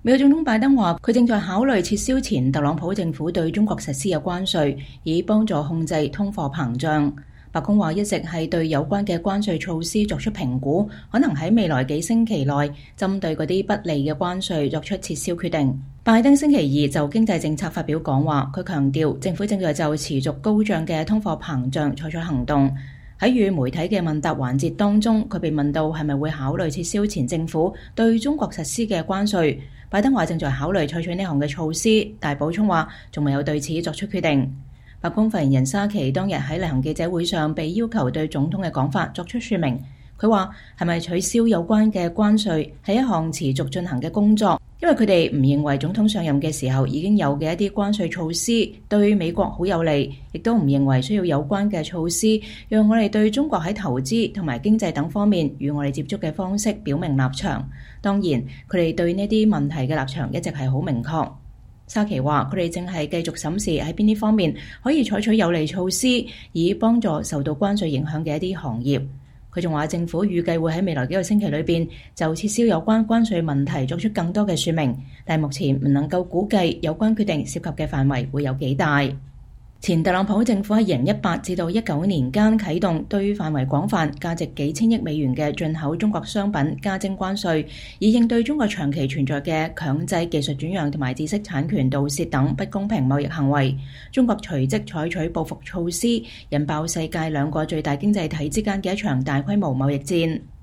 美國總統拜登話，佢正在考慮撤銷前特朗普政府對中國實施嘅關稅，以幫助控制通貨膨脹。白宮話一直係對有關嘅關稅措施作出評估，可能喺未來幾星期內針對嗰啲不利嘅關稅作出撤銷決定。拜登星期二就經濟政策發表講話，佢強調政府正在就持續高漲嘅通貨膨脹採取行動。喺與媒體嘅問答環節當中，佢被問到係咪會考慮撤銷前政府對中國實施嘅關稅，拜登話正在考慮採取呢項嘅措施，但補充話仲未有對此作出決定。白宮發言人沙奇當日喺例行記者會上被要求對總統嘅講法作出說明，佢話係咪取消有關嘅關稅係一項持續進行嘅工作，因為佢哋唔認為總統上任嘅時候已經有嘅一啲關稅措施對美國好有利，亦都唔認為需要有關嘅措施讓我哋對中國喺投資同埋經濟等方面與我哋接觸嘅方式表明立場。當然，佢哋對呢啲問題嘅立場一直係好明確。沙奇話：佢哋正係繼續審視喺邊啲方面可以採取有利措施，以幫助受到關稅影響嘅一啲行業。佢仲話政府預計會喺未來幾個星期裏邊就撤銷有關關稅問題作出更多嘅說明，但目前唔能夠估計有關決定涉及嘅範圍會有幾大。前特朗普政府喺2018至到19年間啟動對範圍廣泛、價值幾千億美元嘅進口中國商品加徵關稅，以應對中國長期存在嘅強制技術轉讓同埋知識產權盜竊等不公平貿易行為。中國隨即採取報復措施，引爆世界兩個最大經濟體之間嘅一場大規模貿易戰。